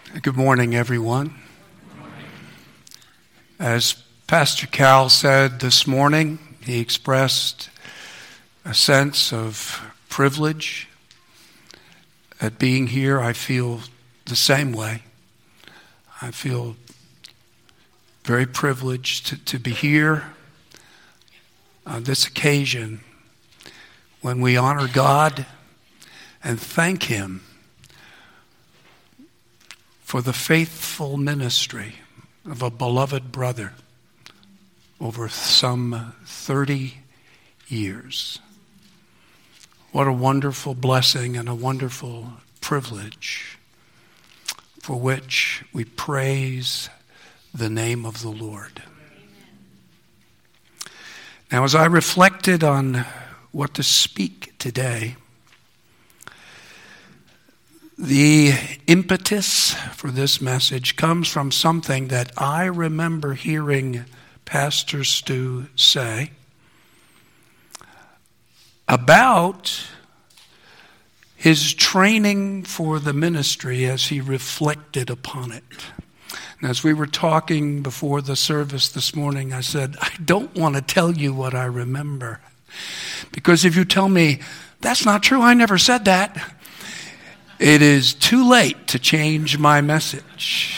Good morning, everyone. As Pastor Cal said this morning, he expressed a sense of privilege at being here. I feel the same way. I feel very privileged to be here on this occasion when we honor God and thank Him for the faithful ministry of a beloved brother over some 30 years. What a wonderful blessing and a wonderful privilege for which we praise the name of the Lord. Now, as I reflected on what to speak today, the impetus for this message comes from something that I remember hearing Pastor Stu say about his training for the ministry as he reflected upon it. And as we were talking before the service this morning, I said, I don't want to tell you what I remember. Because if you tell me, that's not true, I never said that, it is too late to change my message.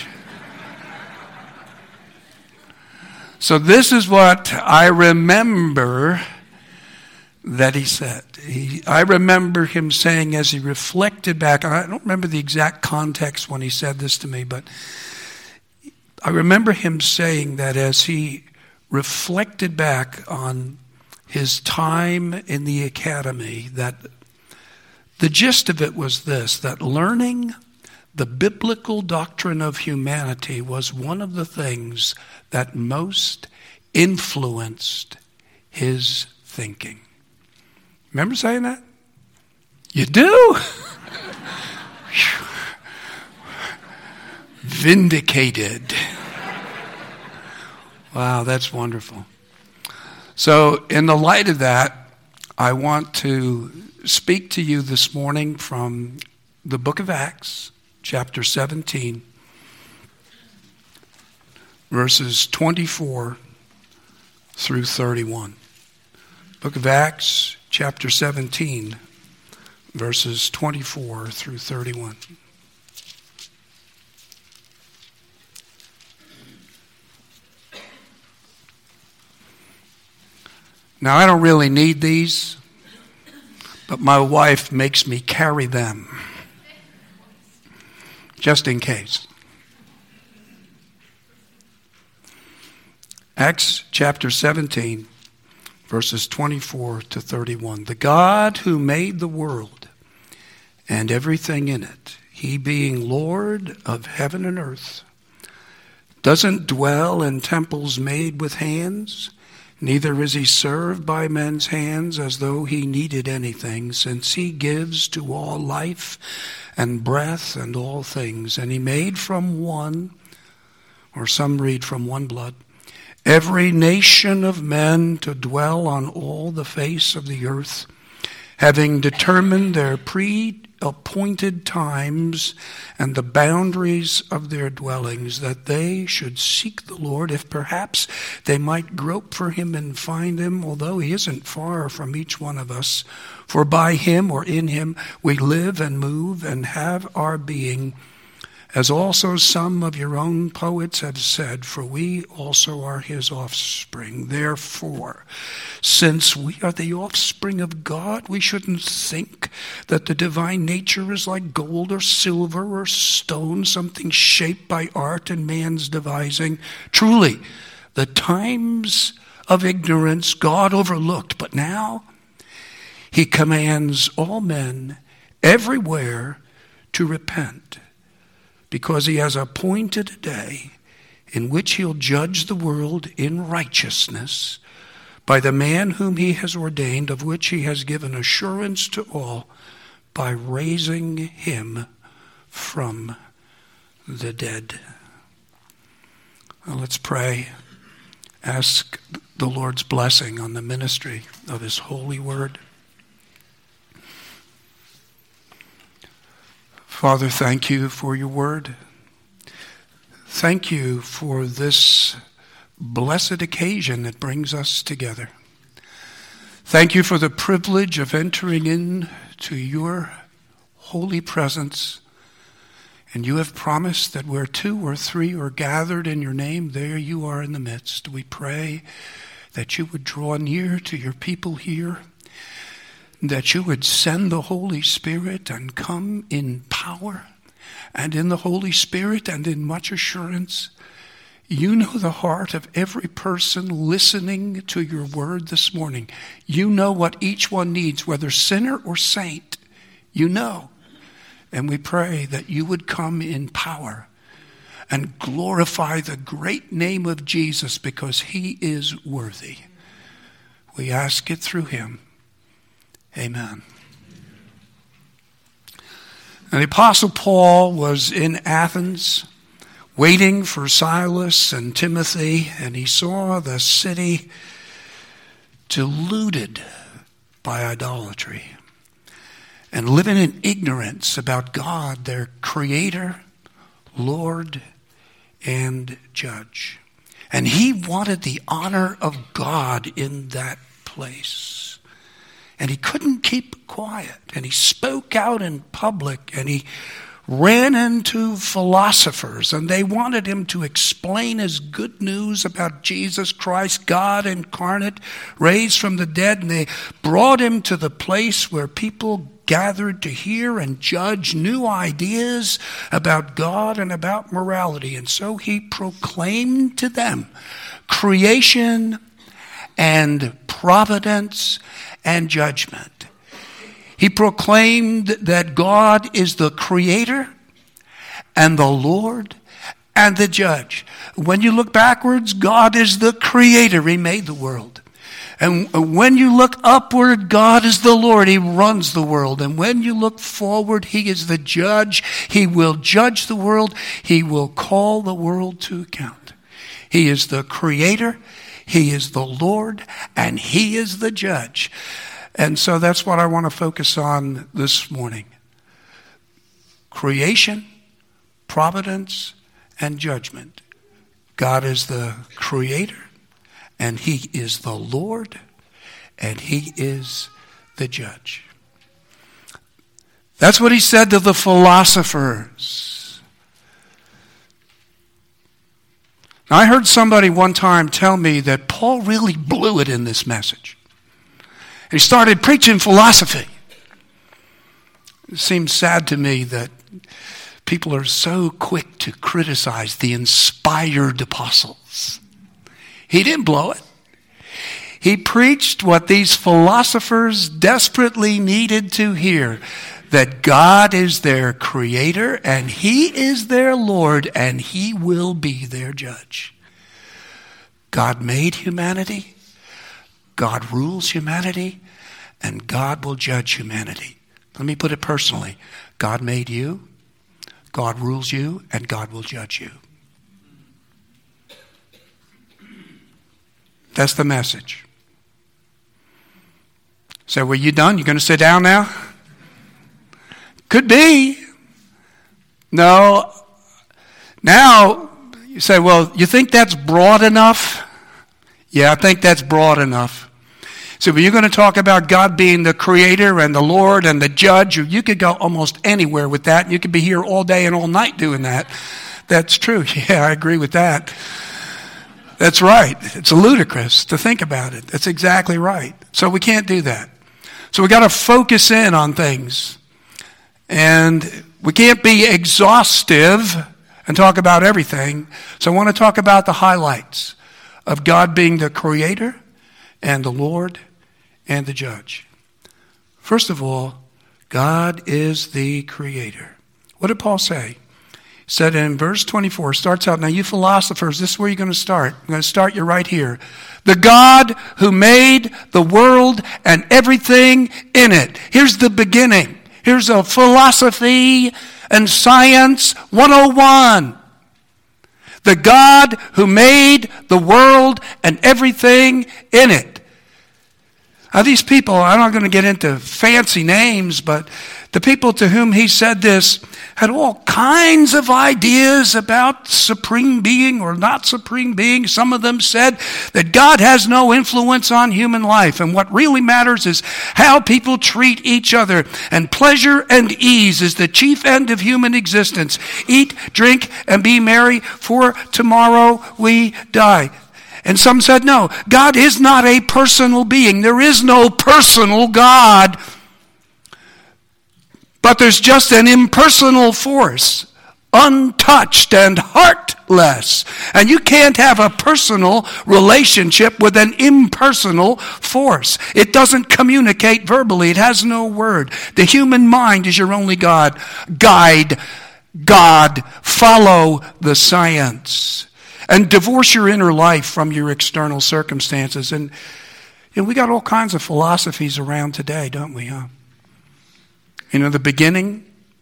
So this is what I remember that he said. I remember him saying as he reflected back, I don't remember the exact context when he said this to me, but I remember him saying that as he reflected back on his time in the academy, that the gist of it was this, that learning the biblical doctrine of humanity was one of the things that most influenced his thinking. Remember saying that? You do? Vindicated. Wow, that's wonderful. So in the light of that, I want to speak to you this morning from the book of Acts, chapter 17, verses 24 through 31. Book of Acts, chapter 17, verses 24 through 31. Now, I don't really need these, but my wife makes me carry them, just in case. Acts chapter 17, verses 24 to 31. The God who made the world and everything in it, He being Lord of heaven and earth, doesn't dwell in temples made with hands. Neither is He served by men's hands as though He needed anything, since He gives to all life and breath and all things. And He made from one, or some read from one blood, every nation of men to dwell on all the face of the earth, having determined their pre-appointed times and the boundaries of their dwellings, that they should seek the Lord, if perhaps they might grope for Him and find Him, although He isn't far from each one of us. For by Him, or in Him, we live and move and have our being, as also some of your own poets have said, for we also are His offspring. Therefore, since we are the offspring of God, we shouldn't think that the divine nature is like gold or silver or stone, something shaped by art and man's devising. Truly, the times of ignorance God overlooked, but now He commands all men everywhere to repent, because He has appointed a day in which He'll judge the world in righteousness by the man whom He has ordained, of which He has given assurance to all by raising Him from the dead. Well, let's pray. Ask the Lord's blessing on the ministry of His holy word. Father, thank You for Your word. thank you for this blessed occasion that brings us together. Thank you for the privilege of entering into your holy presence. And you have promised that where 2 or 3 are gathered in your name, there you are in the midst. We pray that you would draw near to your people here, that you would send the Holy Spirit and come in power and in the Holy Spirit and in much assurance. You know the heart of every person listening to your word this morning. You know what each one needs, whether sinner or saint. You know. And we pray that you would come in power and glorify the great name of Jesus because he is worthy. We ask it through him. Amen. And the Apostle Paul was in Athens waiting for Silas and Timothy, and he saw the city deluded by idolatry and living in ignorance about God, their Creator, Lord, and Judge. And he wanted the honor of God in that place. And he couldn't keep quiet. And he spoke out in public, and he ran into philosophers, and they wanted him to explain his good news about Jesus Christ, God incarnate, raised from the dead. And they brought him to the place where people gathered to hear and judge new ideas about God and about morality. And so he proclaimed to them creation and providence and judgment. He proclaimed that God is the creator and the Lord and the judge. When you look backwards, God is the creator. He made the world. And when you look upward, God is the Lord. He runs the world. And when you look forward, he is the judge. He will judge the world. He will call the world to account. He is the creator. He is the Lord. And he is the judge. And so that's what I want to focus on this morning. Creation, providence, and judgment. God is the creator, and he is the Lord, and he is the judge. That's what he said to the philosophers. Now, I heard somebody one time tell me that Paul really blew it in this message. He started preaching philosophy. It seems sad to me that people are so quick to criticize the inspired apostles. He didn't blow it. He preached what these philosophers desperately needed to hear, that God is their creator and he is their Lord and he will be their judge. God made humanity. God rules humanity, and God will judge humanity. Let me put it personally. God made you, God rules you, and God will judge you. That's the message. So, were you done? You going to sit down now? Could be. No. Now, you say, well, you think that's broad enough? Yeah, I think that's broad enough. So when you're going to talk about God being the creator and the Lord and the judge, you could go almost anywhere with that. You could be here all day and all night doing that. That's true. Yeah, I agree with that. That's right. It's ludicrous to think about it. That's exactly right. So we can't do that. So we got to focus in on things. And we can't be exhaustive and talk about everything. So I want to talk about the highlights of God being the creator and the Lord and the judge. First of all, God is the creator. What did Paul say? He said in verse 24, starts out, now you philosophers, this is where you're going to start. I'm going to start you right here. The God who made the world and everything in it. Here's the beginning. Here's a philosophy and science 101. The God who made the world and everything in it. Now these people, I'm not going to get into fancy names, but The people to whom he said this had all kinds of ideas about supreme being or not supreme being. Some of them said that God has no influence on human life, and what really matters is how people treat each other, and pleasure and ease is the chief end of human existence. Eat, drink, and be merry, for tomorrow we die. And some said, no, God is not a personal being. There is no personal God. But there's just an impersonal force, untouched and heartless. And you can't have a personal relationship with an impersonal force. It doesn't communicate verbally. It has no word. The human mind is your only God. Guide God. Follow the science. And divorce your inner life from your external circumstances. And we got all kinds of philosophies around today, don't we, huh? The beginning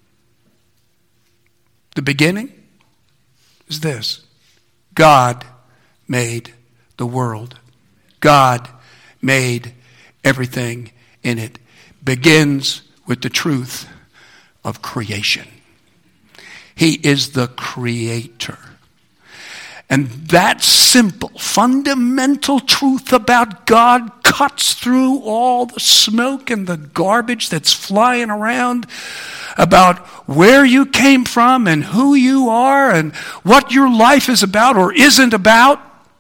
is this. God made the world. God made everything in it. Begins with the truth of creation. He is the creator. And that simple, fundamental truth about God cuts through all the smoke and the garbage that's flying around about where you came from and who you are and what your life is about or isn't about.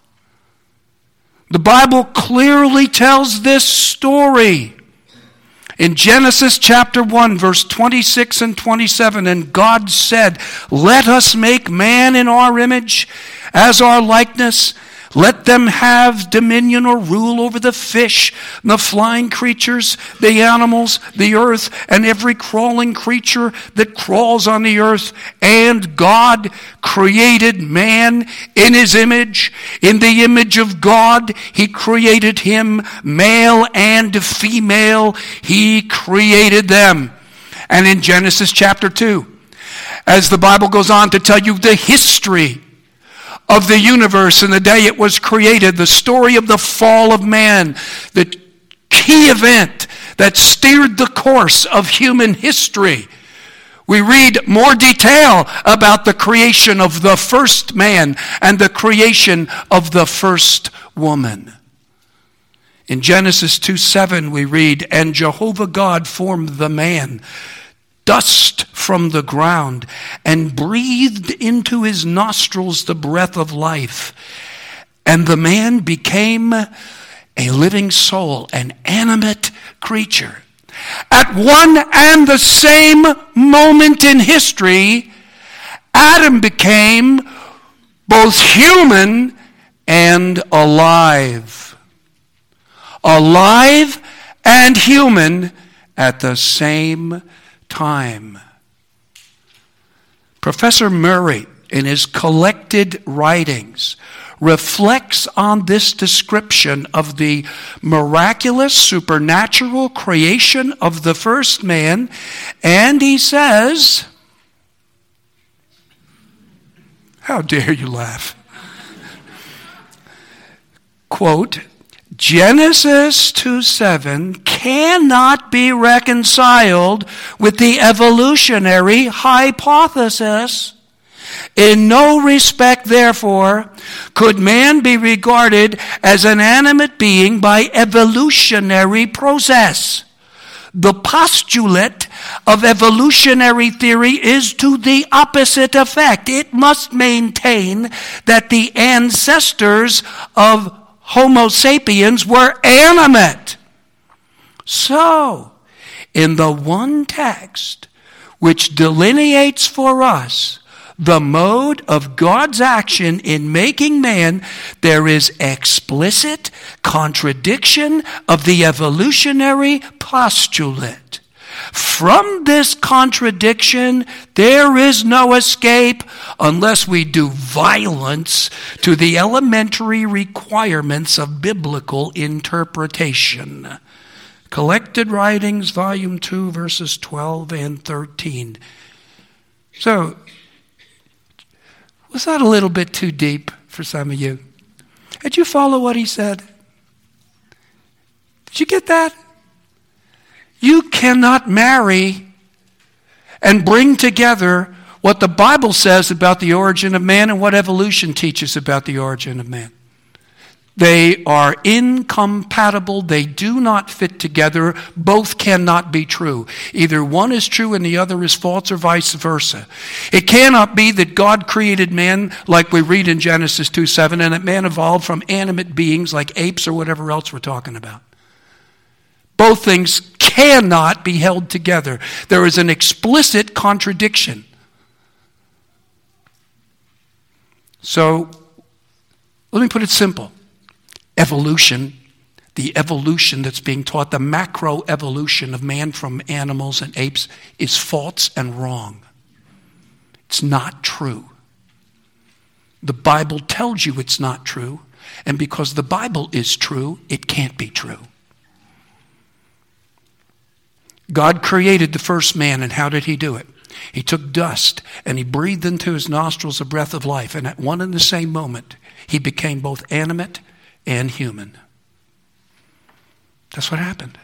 The Bible clearly tells this story. In Genesis chapter 1, verse 26 and 27, and God said, let us make man in our image, as our likeness. Let them have dominion or rule over the fish, the flying creatures, the animals, the earth, and every crawling creature that crawls on the earth. And God created man in his image. In the image of God, he created him, male and female. He created them. And in Genesis chapter 2, as the Bible goes on to tell you the history of the universe and the day it was created, the story of the fall of man, the key event that steered the course of human history. We read more detail about the creation of the first man and the creation of the first woman. In Genesis 2:7 we read, and Jehovah God formed the man, dust from the ground, and breathed into his nostrils the breath of life. And the man became a living soul, an animate creature. At one and the same moment in history, Adam became both human and alive. Alive and human at the same time. Professor Murray, in his collected writings, reflects on this description of the miraculous supernatural creation of the first man, and he says, how dare you laugh? Quote, Genesis 2:7 cannot be reconciled with the evolutionary hypothesis. In no respect, therefore, could man be regarded as an animate being by evolutionary process. The postulate of evolutionary theory is to the opposite effect. It must maintain that the ancestors of Homo sapiens were animate. So, in the one text which delineates for us the mode of God's action in making man, there is explicit contradiction of the evolutionary postulate. From this contradiction, there is no escape unless we do violence to the elementary requirements of biblical interpretation. Collected Writings, Volume 2, verses 12 and 13. So, was that a little bit too deep for some of you? Did you follow what he said? Did you get that? You cannot marry and bring together what the Bible says about the origin of man and what evolution teaches about the origin of man. They are incompatible. They do not fit together. Both cannot be true. Either one is true and the other is false, or vice versa. It cannot be that God created man like we read in Genesis 2:7, and that man evolved from animate beings like apes or whatever else we're talking about. Both things cannot be held together. There is an explicit contradiction. So, let me put it simple. Evolution, the evolution that's being taught, the macroevolution of man from animals and apes, is false and wrong. It's not true. The Bible tells you it's not true, and because the Bible is true, it can't be true. God created the first man, and how did he do it? He took dust and he breathed into his nostrils a breath of life, and at one and the same moment, he became both animate and human. That's what happened.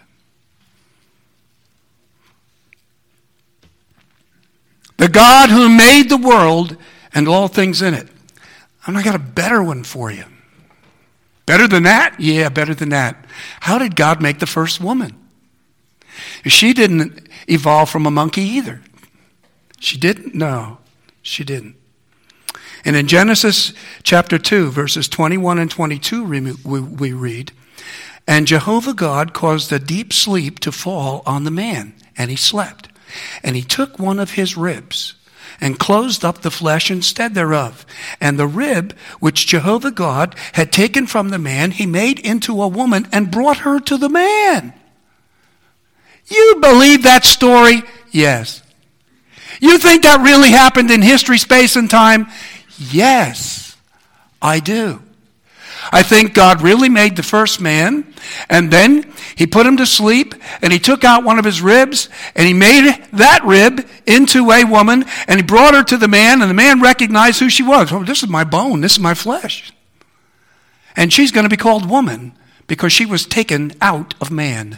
The God who made the world and all things in it. I got a better one for you. Better than that? Yeah, better than that. How did God make the first woman? She didn't evolve from a monkey either. She didn't? No, she didn't. And in Genesis chapter 2, verses 21 and 22, we read, "And Jehovah God caused a deep sleep to fall on the man, and he slept. And he took one of his ribs, and closed up the flesh instead thereof. And the rib which Jehovah God had taken from the man, he made into a woman, and brought her to the man." You believe that story? Yes. You think that really happened in history, space, and time? Yes, I do. I think God really made the first man, and then he put him to sleep, and he took out one of his ribs, and he made that rib into a woman, and he brought her to the man, and the man recognized who she was. Oh, this is my bone, this is my flesh. And she's going to be called woman because she was taken out of man.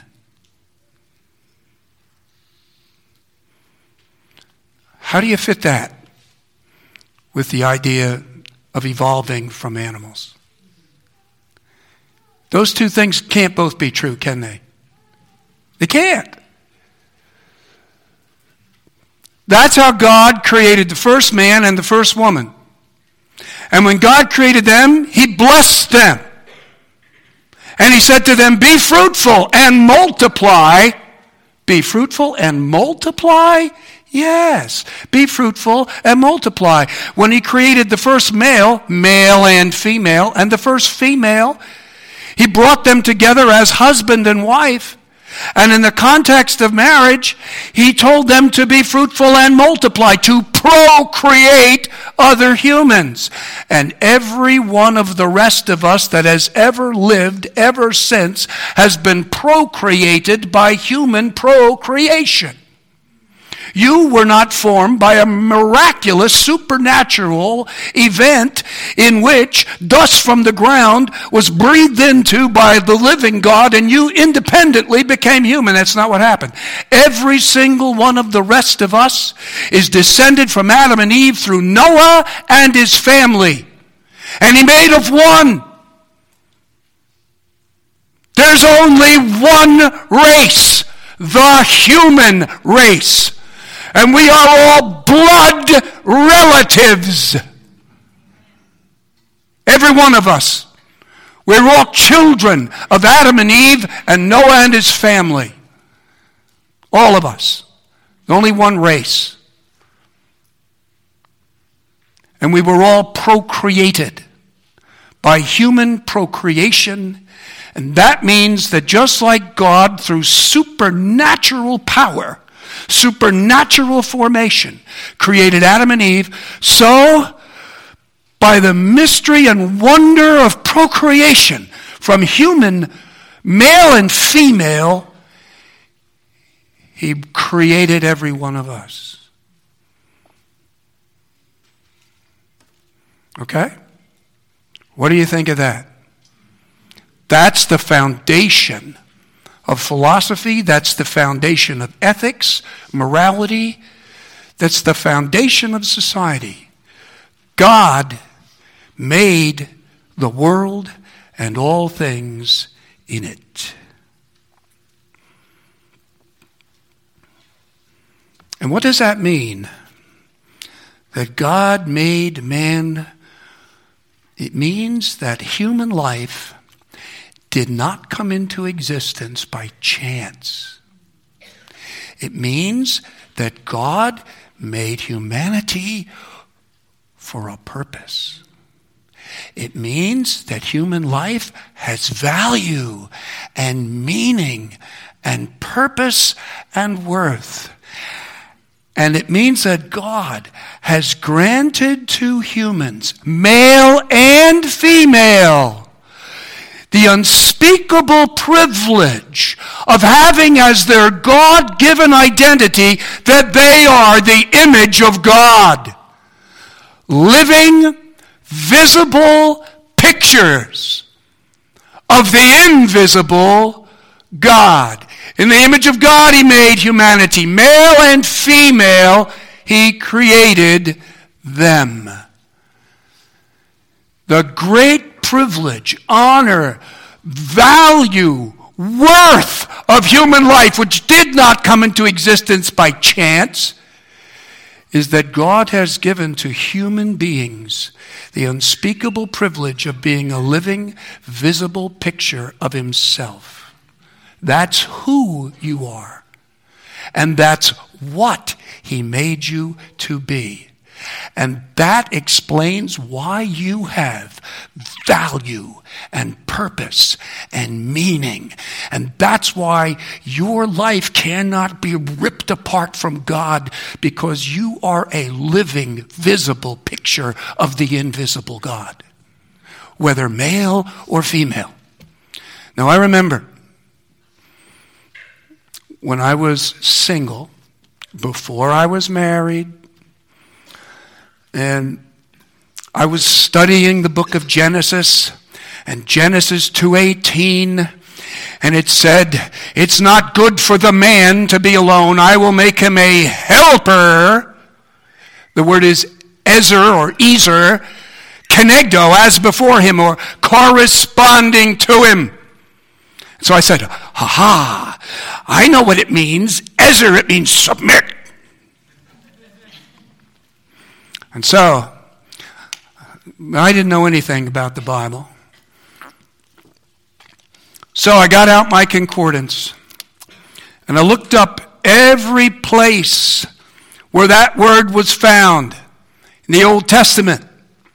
How do you fit that with the idea of evolving from animals? Those two things can't both be true, can they? They can't. That's how God created the first man and the first woman. And when God created them, he blessed them. And he said to them, "Be fruitful and multiply." Be fruitful and multiply? Yes, be fruitful and multiply. When he created the first male, male and female, and the first female, he brought them together as husband and wife. And in the context of marriage, he told them to be fruitful and multiply, to procreate other humans. And every one of the rest of us that has ever lived ever since has been procreated by human procreation. You were not formed by a miraculous supernatural event in which dust from the ground was breathed into by the living God and you independently became human. That's not what happened. Every single one of the rest of us is descended from Adam and Eve through Noah and his family. And he made of one. There's only one race, the human race. And we are all blood relatives. Every one of us. We're all children of Adam and Eve and Noah and his family. All of us. Only one race. And we were all procreated by human procreation. And that means that just like God, through supernatural power, supernatural formation, created Adam and Eve, so by the mystery and wonder of procreation from human male and female, he created every one of us. Okay? What do you think of that? That's the foundation of philosophy. That's the foundation of ethics, morality. that's the foundation of society. God made the world and all things in it. And what does that mean? That God made man. It means that human life did not come into existence by chance. It means that God made humanity for a purpose. It means that human life has value and meaning and purpose and worth. And it means that God has granted to humans, male and female, the unspeakable privilege of having as their God-given identity that they are the image of God. Living, visible pictures of the invisible God. In the image of God, He made humanity. Male and female, He created them. The great privilege, honor, value, worth of human life, which did not come into existence by chance, is that God has given to human beings the unspeakable privilege of being a living, visible picture of Himself. That's who you are. And that's what He made you to be. And that explains why you have value and purpose and meaning. And that's why your life cannot be ripped apart from God, because you are a living, visible picture of the invisible God, whether male or female. Now, I remember when I was single, before I was married, and I was studying the book of Genesis, and Genesis 2:18, and it said, "It's not good for the man to be alone. I will make him a helper." The word is ezer or ezer, kenegdo, as before him, or corresponding to him. So I said, ha, I know what it means. Ezer, it means submit. And so, I didn't know anything about the Bible. So I got out my concordance, and I looked up every place where that word was found in the Old Testament.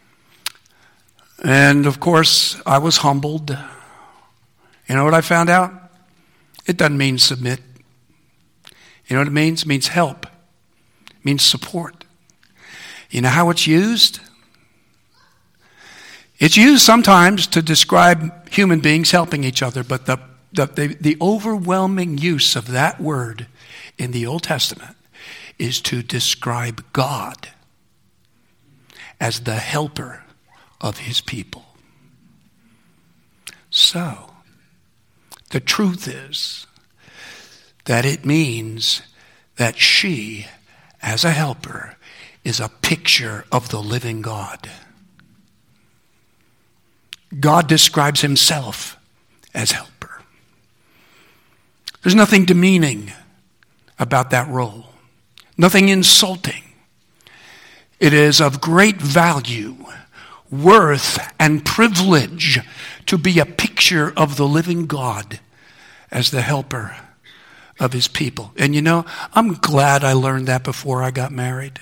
And of course, I was humbled. You know what I found out? It doesn't mean submit. You know what it means? It means help. It means support. You know how it's used? It's used sometimes to describe human beings helping each other, but the overwhelming use of that word in the Old Testament is to describe God as the helper of His people. So, the truth is that it means that she, as a helper, is a picture of the living God. God describes Himself as helper. There's nothing demeaning about that role, nothing insulting. It is of great value, worth, and privilege to be a picture of the living God as the helper of His people. And you know, I'm glad I learned that before I got married.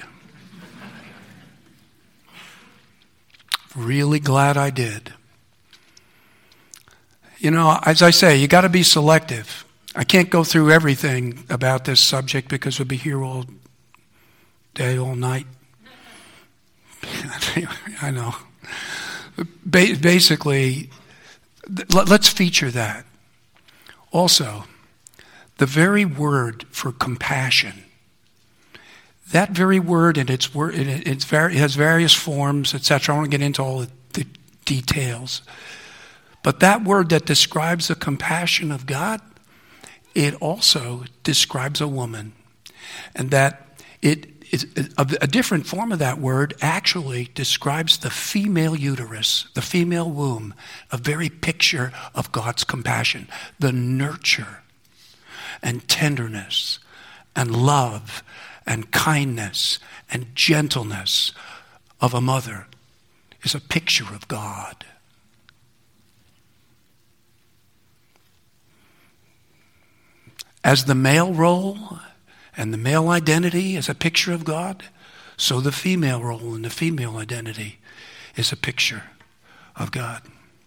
Really glad I did. You know, as I say, you got to be selective. I can't go through everything about this subject because we'll be here all day, all night. I know. Basically, let's feature that. Also, the very word for compassion, that very word, and it has various forms, etc. I don't want to get into all the details. But that word that describes the compassion of God, it also describes a woman. And that it a different form of that word actually describes the female uterus, the female womb, a very picture of God's compassion, the nurture and tenderness and love and kindness and gentleness of a mother is a picture of God. As the male role and the male identity is a picture of God, so the female role and the female identity is a picture of God.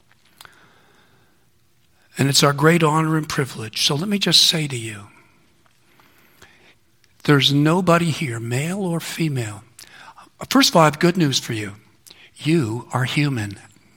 And it's our great honor and privilege. So let me just say to you, there's nobody here, male or female. First of all, I have good news for you. You are human.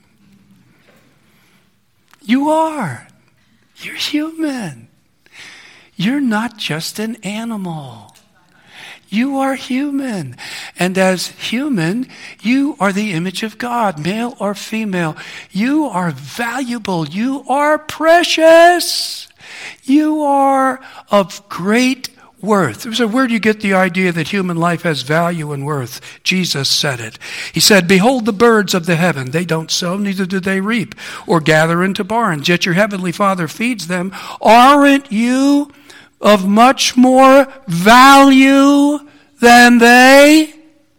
You are. You're human. You're not just an animal. You are human. And as human, you are the image of God, male or female. You are valuable. You are precious. You are of great worth. There's a word you get the idea that human life has value and worth. Jesus said it. He said, "Behold the birds of the heaven. They don't sow, neither do they reap or gather into barns, yet your heavenly Father feeds them. Aren't you of much more value than they?"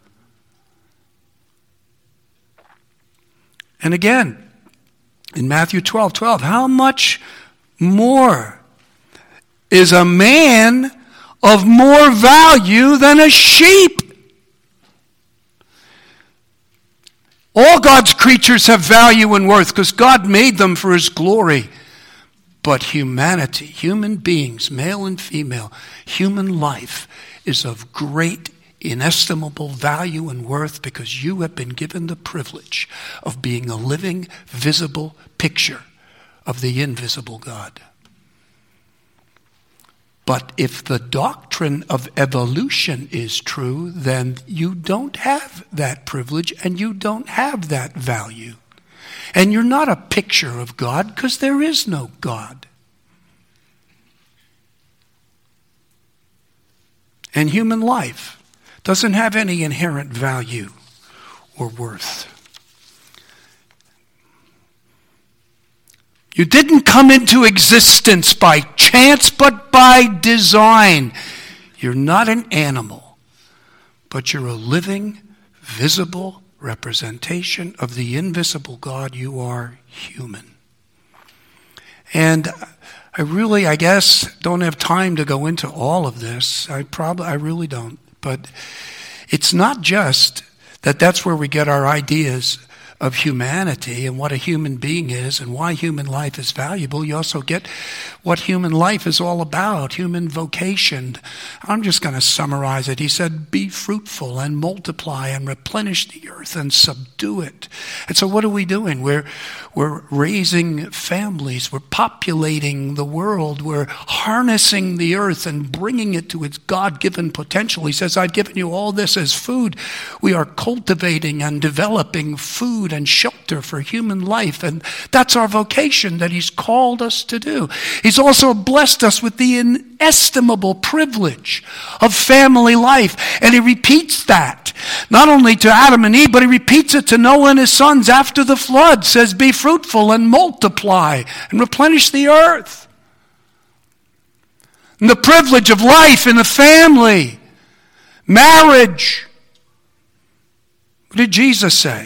And again, in Matthew 12:12, how much more is a man of more value than a sheep? All God's creatures have value and worth because God made them for his glory. But humanity, human beings, male and female, human life is of great, inestimable value and worth because you have been given the privilege of being a living, visible picture of the invisible God. But if the doctrine of evolution is true, then you don't have that privilege and you don't have that value. And you're not a picture of God because there is no God. And human life doesn't have any inherent value or worth. You didn't come into existence by chance, but by design. You're not an animal, but you're a living, visible representation of the invisible God. You are human. And I guess, don't have time to go into all of this. I really don't. But it's not just that that's where we get our ideas of humanity and what a human being is and why human life is valuable. You also get what human life is all about, human vocation. I'm just going to summarize it. He said, "Be fruitful and multiply and replenish the earth and subdue it." And so what are we doing? We're raising families. We're populating the world. We're harnessing the earth and bringing it to its God-given potential. He says, "I've given you all this as food." We are cultivating and developing food and shelter for human life. And that's our vocation that he's called us to do. He's also blessed us with the inestimable privilege of family life. And he repeats that, not only to Adam and Eve, but he repeats it to Noah and his sons after the flood. Says, "Be fruitful and multiply and replenish the earth." And the privilege of life in the family, marriage. What did Jesus say?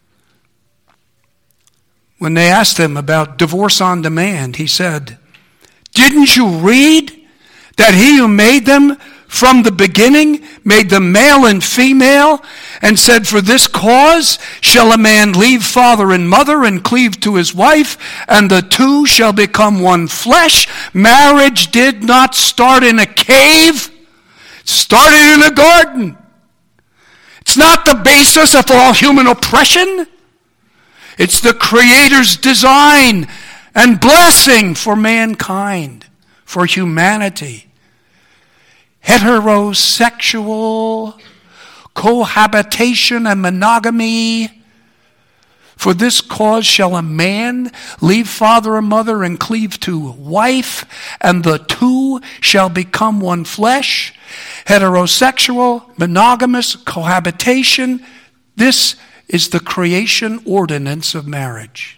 When they asked him about divorce on demand, he said, "Didn't you read that he who made them from the beginning made them male and female, and said, for this cause shall a man leave father and mother and cleave to his wife, and the two shall become one flesh." Marriage did not start in a cave. It started in a garden. It's not the basis of all human oppression. It's the Creator's design and blessing for mankind, for humanity. Heterosexual cohabitation and monogamy For this cause shall a man leave father and mother and cleave to wife, and the two shall become one flesh. Heterosexual, monogamous, cohabitation. This is the creation ordinance of marriage.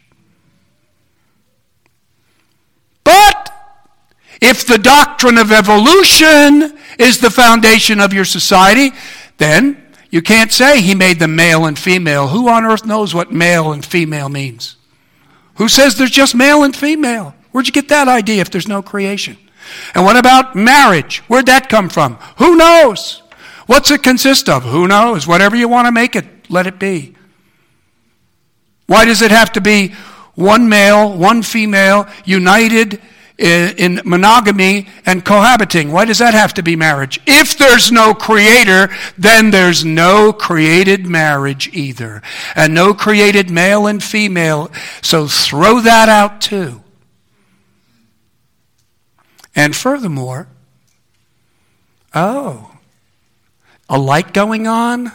But if the doctrine of evolution is the foundation of your society, then you can't say he made them male and female. Who on earth knows what male and female means? Who says there's just male and female? Where'd you get that idea if there's no creation? And what about marriage? Where'd that come from? Who knows? What's it consist of? Who knows? Whatever you want to make it, let it be. Why does it have to be one male, one female, united in monogamy and cohabiting? Why does that have to be marriage? If there's no creator, then there's no created marriage either. And no created male and female. So throw that out too. And furthermore, a light going on?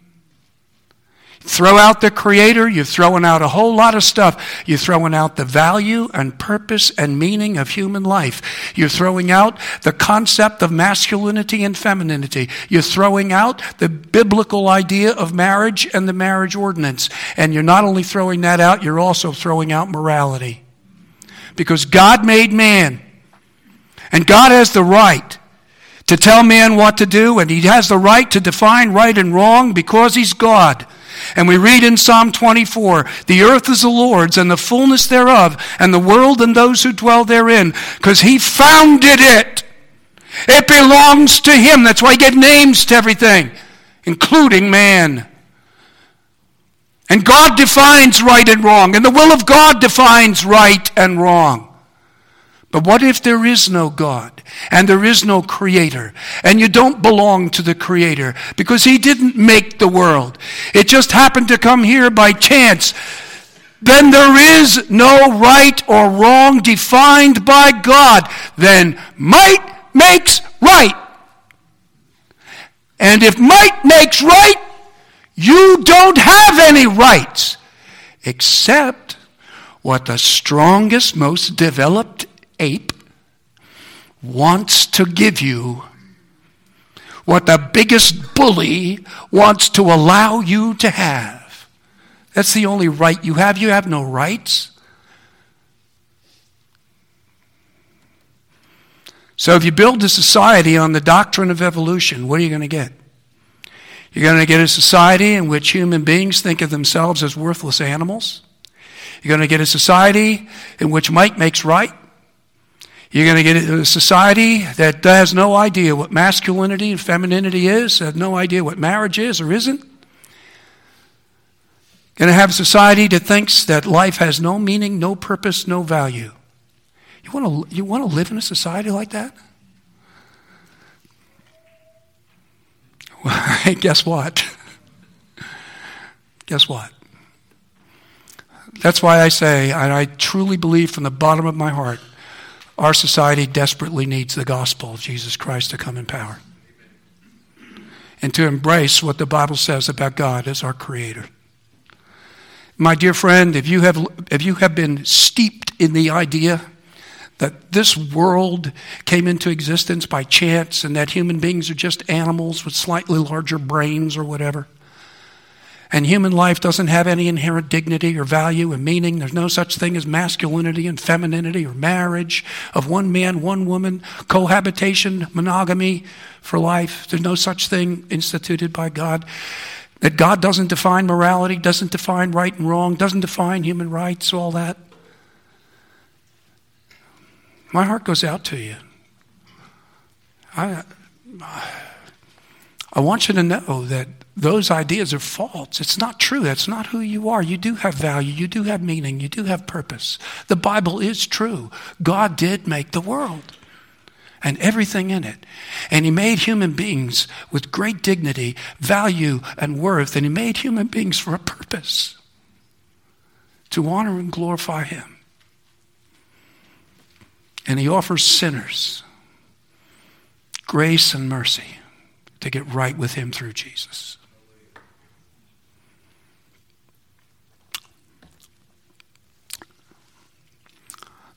Throw out the creator, you're throwing out a whole lot of stuff. You're throwing out the value and purpose and meaning of human life. You're throwing out the concept of masculinity and femininity. You're throwing out the biblical idea of marriage and the marriage ordinance. And you're not only throwing that out, you're also throwing out morality. Because God made man. And God has the right to tell man what to do, and he has the right to define right and wrong because he's God. And we read in Psalm 24, the earth is the Lord's and the fullness thereof, and the world and those who dwell therein, because he founded it. It belongs to him. That's why he gave names to everything, including man. And God defines right and wrong, and the will of God defines right and wrong. But what if there is no God and there is no creator and you don't belong to the creator because he didn't make the world? It just happened to come here by chance. Then there is no right or wrong defined by God. Then might makes right. And if might makes right, you don't have any rights except what the strongest, most developed ape wants to give you, what the biggest bully wants to allow you to have. That's the only right you have. You have no rights. So if you build a society on the doctrine of evolution, what are you going to get? You're going to get a society in which human beings think of themselves as worthless animals. You're going to get a society in which might makes right. You're going to get a society that has no idea what masculinity and femininity is, has no idea what marriage is or isn't. Going to have a society that thinks that life has no meaning, no purpose, no value. You want to live in a society like that? Well, hey, guess what? Guess what? That's why I say, and I truly believe from the bottom of my heart, our society desperately needs the gospel of Jesus Christ to come in power and to embrace what the Bible says about God as our creator. My dear friend, if you have been steeped in the idea that this world came into existence by chance and that human beings are just animals with slightly larger brains or whatever, and human life doesn't have any inherent dignity or value and meaning. There's no such thing as masculinity and femininity or marriage of one man, one woman, cohabitation, monogamy for life. There's no such thing instituted by God. That God doesn't define morality, doesn't define right and wrong, doesn't define human rights, all that. My heart goes out to you. I want you to know that those ideas are false. It's not true. That's not who you are. You do have value. You do have meaning. You do have purpose. The Bible is true. God did make the world and everything in it. And he made human beings with great dignity, value, and worth. And he made human beings for a purpose, to honor and glorify him. And he offers sinners grace and mercy to get right with him through Jesus.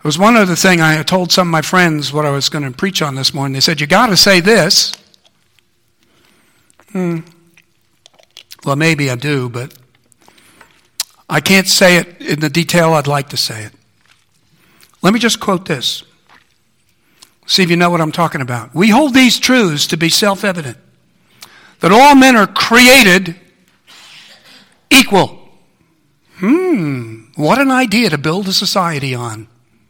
was one other thing I told some of my friends what I was going to preach on this morning. They said, you got to say this. Well, maybe I do, but I can't say it in the detail I'd like to say it. Let me just quote this. See if you know what I'm talking about. We hold these truths to be self-evident, that all men are created equal. What an idea to build a society on.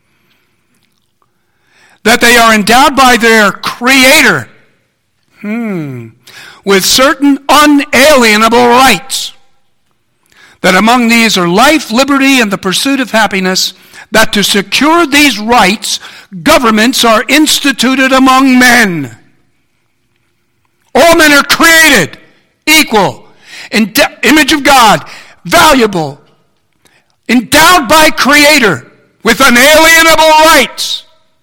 That they are endowed by their Creator with certain unalienable rights. That among these are life, liberty, and the pursuit of happiness. That to secure these rights, governments are instituted among men. All men are created equal, in image of God, valuable, endowed by Creator with unalienable rights.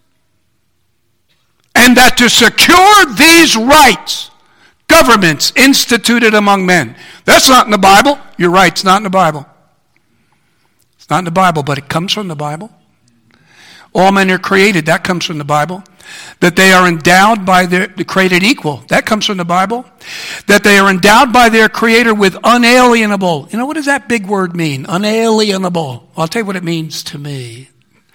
And that to secure these rights, governments instituted among men. That's not in the Bible. You're right, it's not in the Bible. It's not in the Bible, but it comes from the Bible. All men are created, that comes from the Bible. That they are endowed by their created equal, that comes from the Bible. That they are endowed by their Creator with unalienable. You know, what does that big word mean? Unalienable. I'll tell you what it means to me.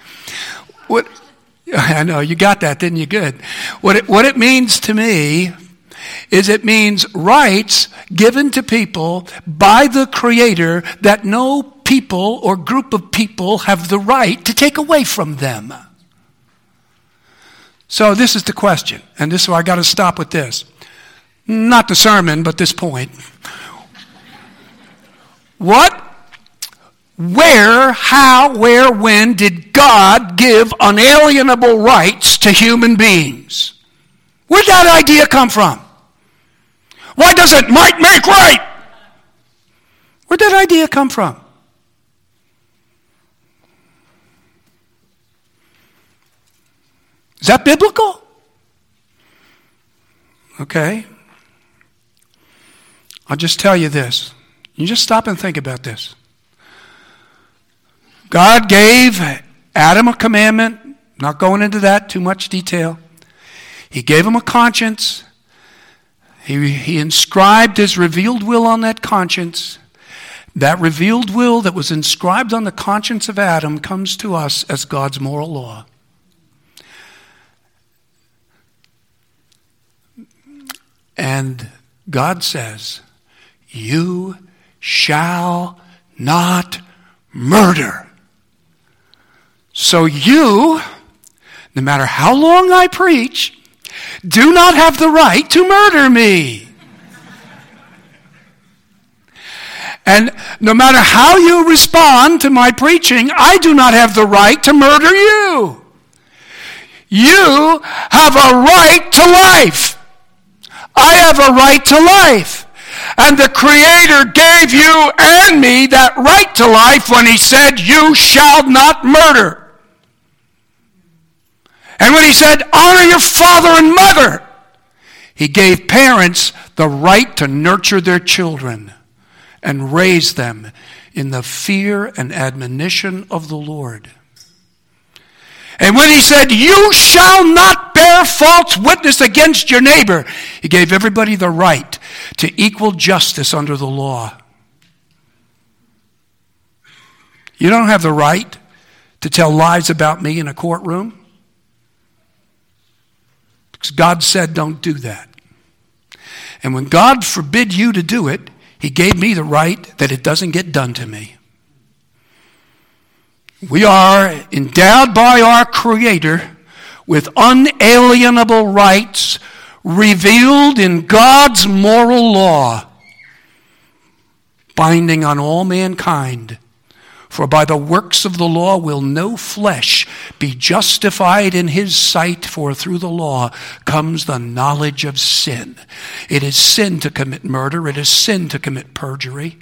I know, you got that, didn't you? Good. What it means to me is it means rights given to people by the Creator that no people or group of people have the right to take away from them. So this is the question, and this is why I got to stop with this. Not the sermon, but this point. What, where, how, where, when did God give unalienable rights to human beings? Where'd that idea come from? Why doesn't might make right? Where'd that idea come from? Is that biblical? Okay. I'll just tell you this. You just stop and think about this. God gave Adam a commandment. Not going into that too much detail. He gave him a conscience. He inscribed his revealed will on that conscience. That revealed will that was inscribed on the conscience of Adam comes to us as God's moral law. And God says, you shall not murder. So you, no matter how long I preach, do not have the right to murder me. And no matter how you respond to my preaching, I do not have the right to murder you. You have a right to life. I have a right to life. And the Creator gave you and me that right to life when He said, you shall not murder. And when He said, honor your father and mother, He gave parents the right to nurture their children and raise them in the fear and admonition of the Lord. And when He said, you shall not bear false witness against your neighbor, He gave everybody the right to equal justice under the law. You don't have the right to tell lies about me in a courtroom. Because God said don't do that. And when God forbid you to do it, He gave me the right that it doesn't get done to me. We are endowed by our Creator with unalienable rights revealed in God's moral law, binding on all mankind. For by the works of the law will no flesh be justified in His sight, for through the law comes the knowledge of sin. It is sin to commit murder. It is sin to commit perjury.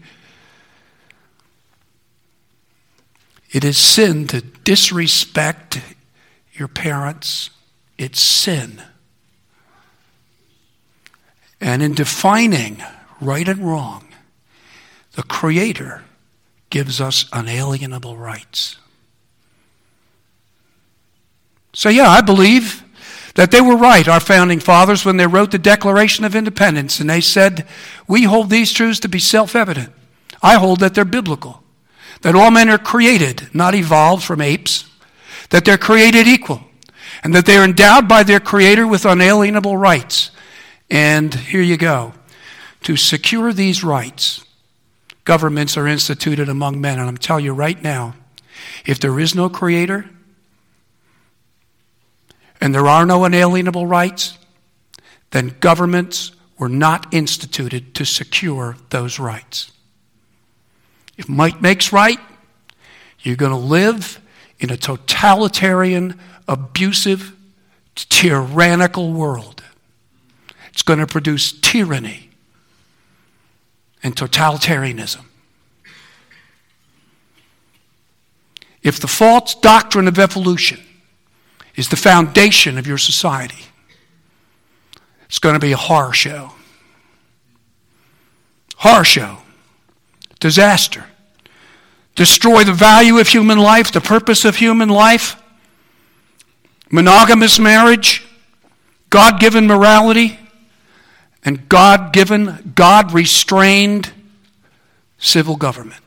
It is sin to disrespect your parents. It's sin. And in defining right and wrong, the Creator gives us unalienable rights. So yeah, I believe that they were right, our founding fathers, when they wrote the Declaration of Independence, and they said, we hold these truths to be self-evident. I hold that they're biblical, that all men are created, not evolved from apes, that they're created equal, and that they are endowed by their Creator with unalienable rights. And here you go. To secure these rights, governments are instituted among men. And I'm telling you right now, if there is no Creator, and there are no unalienable rights, then governments were not instituted to secure those rights. If might makes right, you're going to live in a totalitarian, abusive, tyrannical world. It's going to produce tyranny and totalitarianism. If the false doctrine of evolution is the foundation of your society, it's going to be a horror show. Horror show. Disaster. Destroy the value of human life, the purpose of human life. Monogamous marriage. God-given morality. And God-given, God-restrained civil government.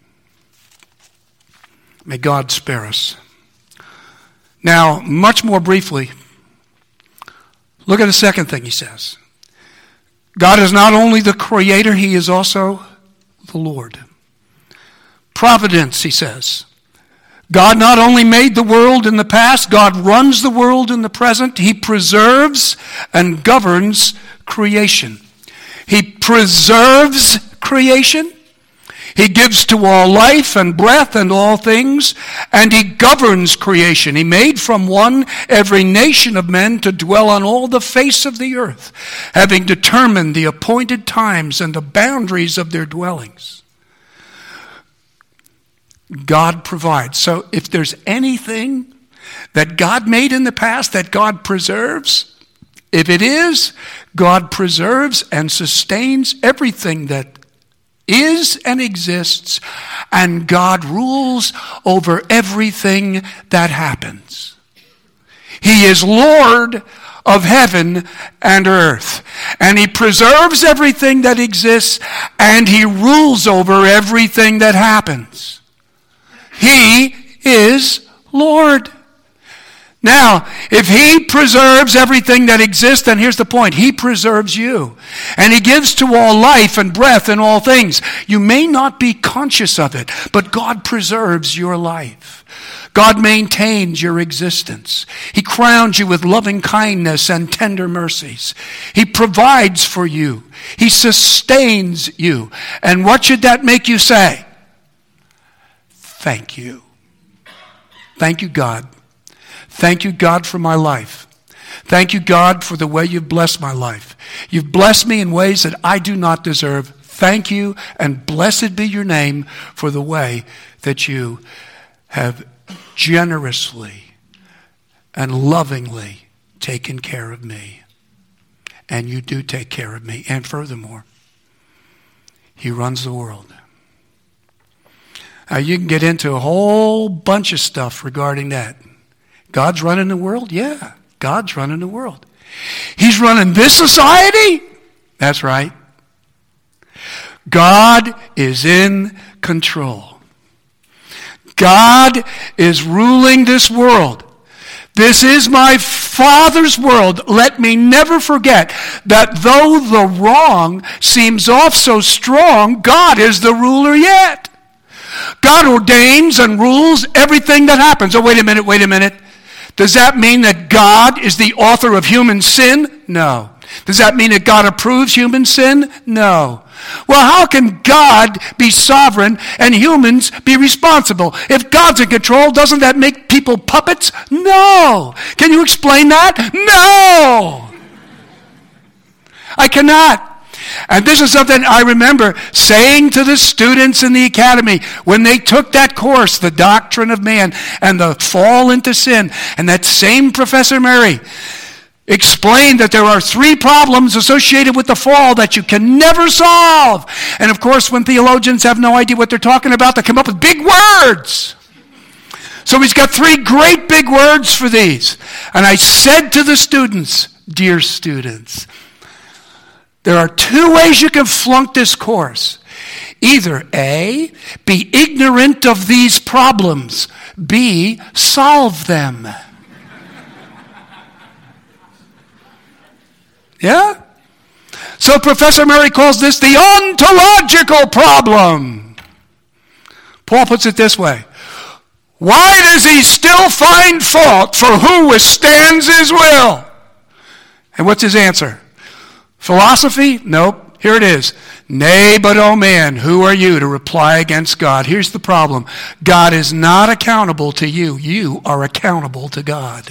May God spare us. Now, much more briefly, look at the second thing he says. God is not only the Creator, He is also the Lord. Providence, he says. God not only made the world in the past, God runs the world in the present. He preserves and governs creation. He preserves creation. He gives to all life and breath and all things, and He governs creation. He made from one every nation of men to dwell on all the face of the earth, having determined the appointed times and the boundaries of their dwellings. God provides. So if there's anything that God made in the past that God preserves, if it is, God preserves and sustains everything that is and exists, and God rules over everything that happens. He is Lord of heaven and earth, and He preserves everything that exists, and He rules over everything that happens. He is Lord. Now, if He preserves everything that exists, then here's the point. He preserves you. And He gives to all life and breath and all things. You may not be conscious of it, but God preserves your life. God maintains your existence. He crowns you with loving kindness and tender mercies. He provides for you. He sustains you. And what should that make you say? Thank you. Thank you, God. Thank you, God, for my life. Thank you, God, for the way you've blessed my life. You've blessed me in ways that I do not deserve. Thank you, and blessed be your name for the way that you have generously and lovingly taken care of me. And you do take care of me. And furthermore, He runs the world. Now, you can get into a whole bunch of stuff regarding that. God's running the world? Yeah, God's running the world. He's running this society? That's right. God is in control. God is ruling this world. This is my Father's world. Let me never forget that though the wrong seems off so strong, God is the ruler yet. God ordains and rules everything that happens. Oh, wait a minute. Does that mean that God is the author of human sin? No. Does that mean that God approves human sin? No. Well, how can God be sovereign and humans be responsible? If God's in control, doesn't that make people puppets? No. Can you explain that? No. I cannot. And this is something I remember saying to the students in the academy when they took that course, The Doctrine of Man and the Fall into Sin. And that same Professor Murray explained that there are 3 problems associated with the fall that you can never solve. And of course, when theologians have no idea what they're talking about, they come up with big words. So he's got three great big words for these. And I said to the students, dear students, there are two ways you can flunk this course. Either A, be ignorant of these problems. B, solve them. Yeah? So Professor Murray calls this the ontological problem. Paul puts it this way. Why does he still find fault for who withstands his will? And what's his answer? Philosophy? Nope. Here it is. Nay, but O man, who are you to reply against God? Here's the problem. God is not accountable to you. You are accountable to God.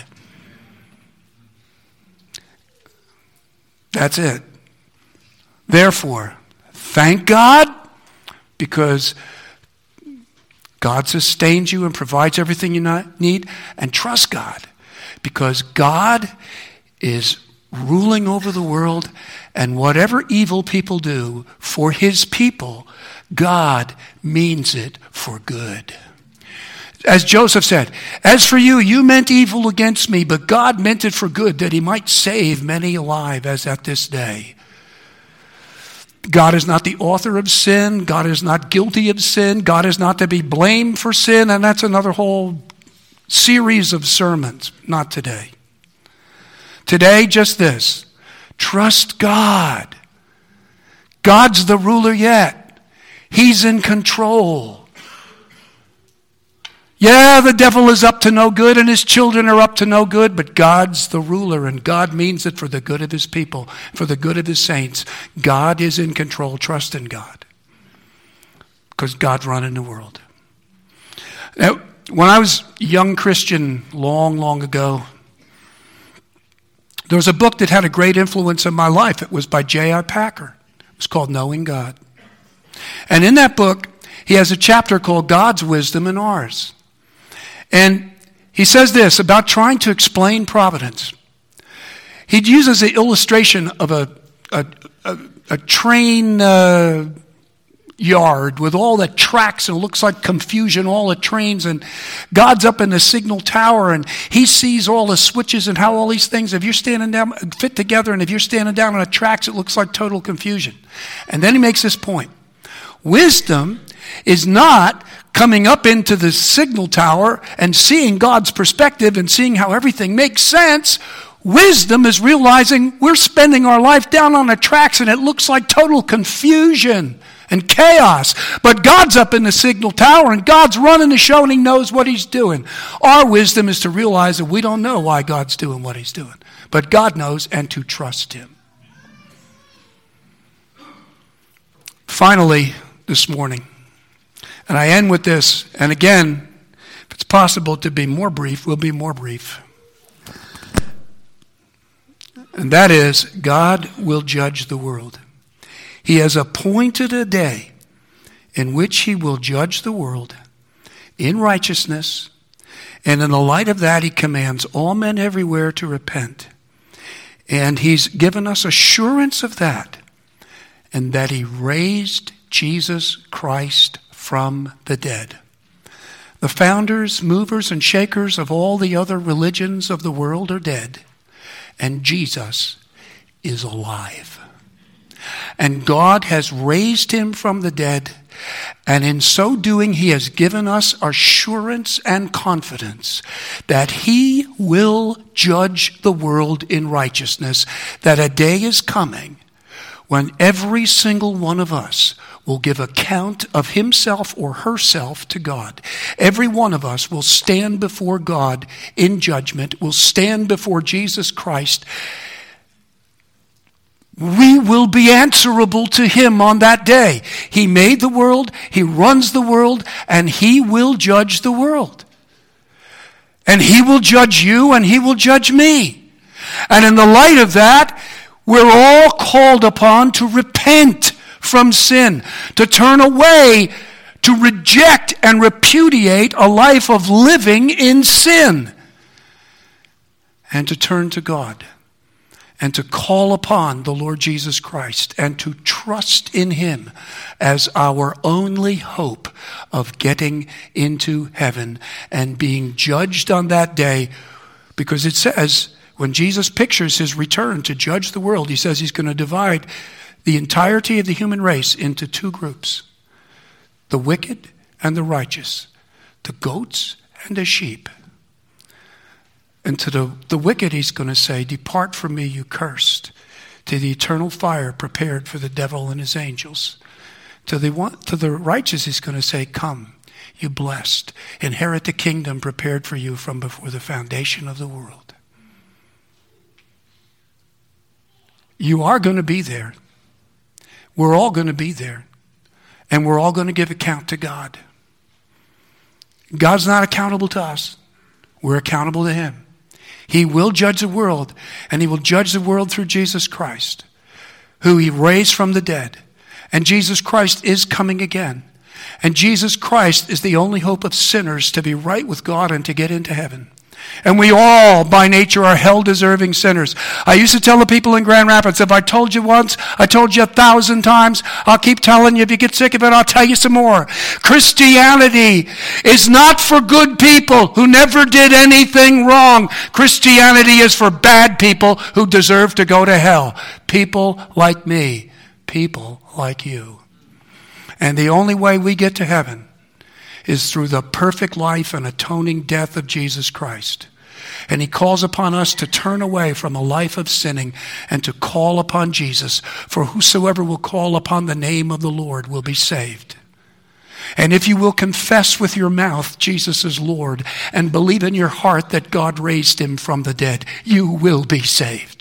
That's it. Therefore, thank God because God sustains you and provides everything you need, and trust God because God is ruling over the world, and whatever evil people do for his people, God means it for good. As Joseph said, as for you, you meant evil against me, but God meant it for good, that he might save many alive, as at this day. God is not the author of sin. God is not guilty of sin. God is not to be blamed for sin. And that's another whole series of sermons. Not today. Today, just this. Trust God. God's the ruler yet. He's in control. Yeah, the devil is up to no good and his children are up to no good, but God's the ruler and God means it for the good of his people, for the good of his saints. God is in control. Trust in God. Because God's running the world. Now, when I was a young Christian long ago, there was a book that had a great influence on my life. It was by J.I. Packer. It was called Knowing God. And in that book, he has a chapter called God's Wisdom and Ours. And he says this about trying to explain providence. He uses the illustration of a train yard with all the tracks and it looks like confusion, all the trains, and God's up in the signal tower and he sees all the switches and how all these things, if you're standing down, fit together, and if you're standing down on the tracks, it looks like total confusion. And then he makes this point. Wisdom is not coming up into the signal tower and seeing God's perspective and seeing how everything makes sense. Wisdom is realizing we're spending our life down on the tracks and it looks like total confusion and chaos. But God's up in the signal tower and God's running the show and he knows what he's doing. Our wisdom is to realize that we don't know why God's doing what he's doing. But God knows, and to trust him. Finally, this morning, and I end with this, and again, if it's possible to be more brief, we'll be more brief. And that is, God will judge the world. He has appointed a day in which he will judge the world in righteousness, and in the light of that, he commands all men everywhere to repent. And he's given us assurance of that, and that he raised Jesus Christ from the dead. The founders, movers, and shakers of all the other religions of the world are dead, and Jesus is alive. And God has raised him from the dead, and in so doing he has given us assurance and confidence that he will judge the world in righteousness, that a day is coming when every single one of us will give account of himself or herself to God. Every one of us will stand before God in judgment, will stand before Jesus Christ. We will be answerable to him on that day. He made the world, he runs the world, and he will judge the world. And he will judge you, and he will judge me. And in the light of that, we're all called upon to repent from sin, to turn away, to reject and repudiate a life of living in sin, and to turn to God and to call upon the Lord Jesus Christ and to trust in him as our only hope of getting into heaven and being judged on that day. Because it says, when Jesus pictures his return to judge the world, he says he's going to divide the entirety of the human race into two groups: the wicked and the righteous, the goats and the sheep. And to the wicked, he's going to say, "Depart from me, you cursed, to the eternal fire prepared for the devil and his angels." To the righteous, he's going to say, "Come, you blessed, inherit the kingdom prepared for you from before the foundation of the world." You are going to be there. We're all going to be there. And we're all going to give account to God. God's not accountable to us. We're accountable to him. He will judge the world, and he will judge the world through Jesus Christ, who he raised from the dead. And Jesus Christ is coming again. And Jesus Christ is the only hope of sinners to be right with God and to get into heaven. And we all, by nature, are hell-deserving sinners. I used to tell the people in Grand Rapids, if I told you once, I told you 1,000 times, I'll keep telling you. If you get sick of it, I'll tell you some more. Christianity is not for good people who never did anything wrong. Christianity is for bad people who deserve to go to hell. People like me. People like you. And the only way we get to heaven is through the perfect life and atoning death of Jesus Christ. And he calls upon us to turn away from a life of sinning and to call upon Jesus. For whosoever will call upon the name of the Lord will be saved. And if you will confess with your mouth Jesus is Lord and believe in your heart that God raised him from the dead, you will be saved.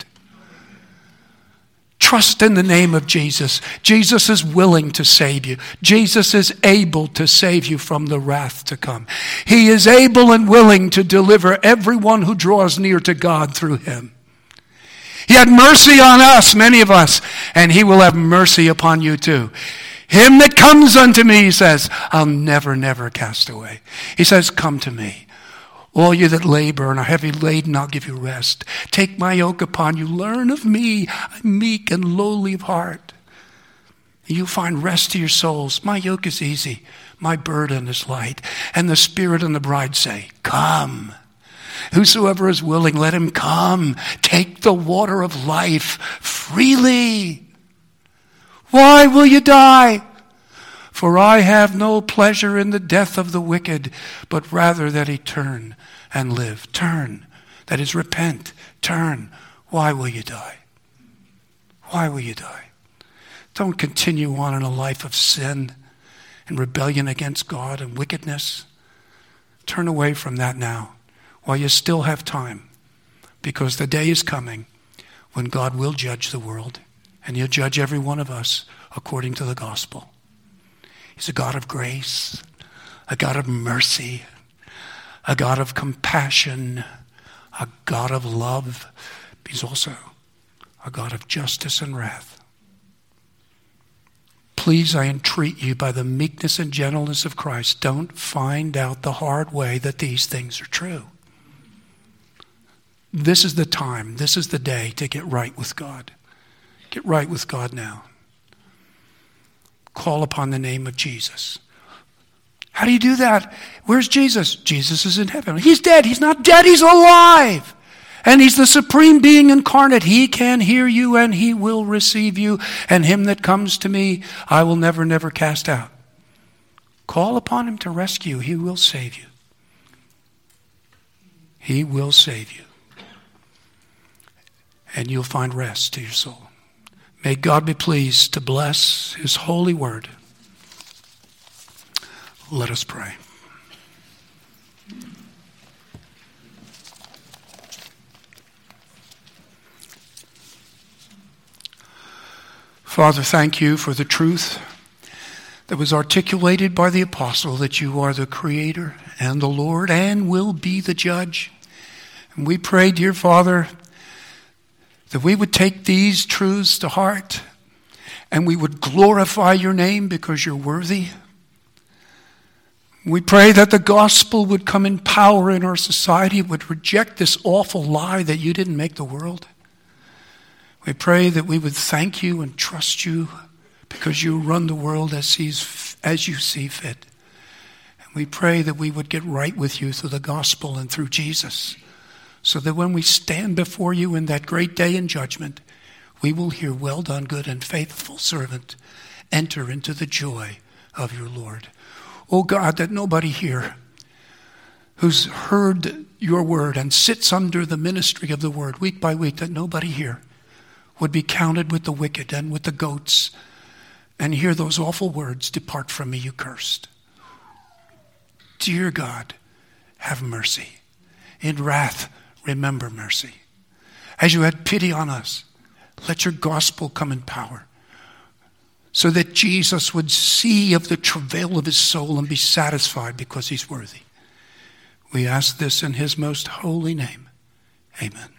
Trust in the name of Jesus. Jesus is willing to save you. Jesus is able to save you from the wrath to come. He is able and willing to deliver everyone who draws near to God through him. He had mercy on us, many of us, and he will have mercy upon you too. Him that comes unto me, he says, I'll never cast away. He says, come to me. All you that labor and are heavy laden, I'll give you rest. Take my yoke upon you. Learn of me. I'm meek and lowly of heart. You'll find rest to your souls. My yoke is easy. My burden is light. And the Spirit and the bride say, come. Whosoever is willing, let him come. Take the water of life freely. Why will you die? For I have no pleasure in the death of the wicked, but rather that he turn and live. Turn. That is, repent. Turn. Why will you die? Why will you die? Don't continue on in a life of sin and rebellion against God and wickedness. Turn away from that now while you still have time, because the day is coming when God will judge the world, and he'll judge every one of us according to the gospel. He's a God of grace, a God of mercy, a God of compassion, a God of love. He's also a God of justice and wrath. Please, I entreat you by the meekness and gentleness of Christ, don't find out the hard way that these things are true. This is the time, this is the day to get right with God. Get right with God now. Call upon the name of Jesus. How do you do that? Where's Jesus? Jesus is in heaven. He's dead. He's not dead. He's alive. And he's the supreme being incarnate. He can hear you and he will receive you. And him that comes to me, I will never cast out. Call upon him to rescue. He will save you. He will save you. And you'll find rest to your soul. May God be pleased to bless his holy word. Let us pray. Father, thank you for the truth that was articulated by the apostle, that you are the creator and the Lord and will be the judge. And we pray, dear Father, that we would take these truths to heart and we would glorify your name because you're worthy. We pray that the gospel would come in power in our society, would reject this awful lie that you didn't make the world. We pray that we would thank you and trust you because you run the world as you see fit. And we pray that we would get right with you through the gospel and through Jesus, so that when we stand before you in that great day in judgment, we will hear, "Well done, good and faithful servant. Enter into the joy of your Lord." Oh God, that nobody here who's heard your word and sits under the ministry of the word week by week, that nobody here would be counted with the wicked and with the goats and hear those awful words, "Depart from me, you cursed." Dear God, have mercy. In wrath, remember mercy. As you had pity on us, let your gospel come in power, so that Jesus would see of the travail of his soul and be satisfied because he's worthy. We ask this in his most holy name. Amen.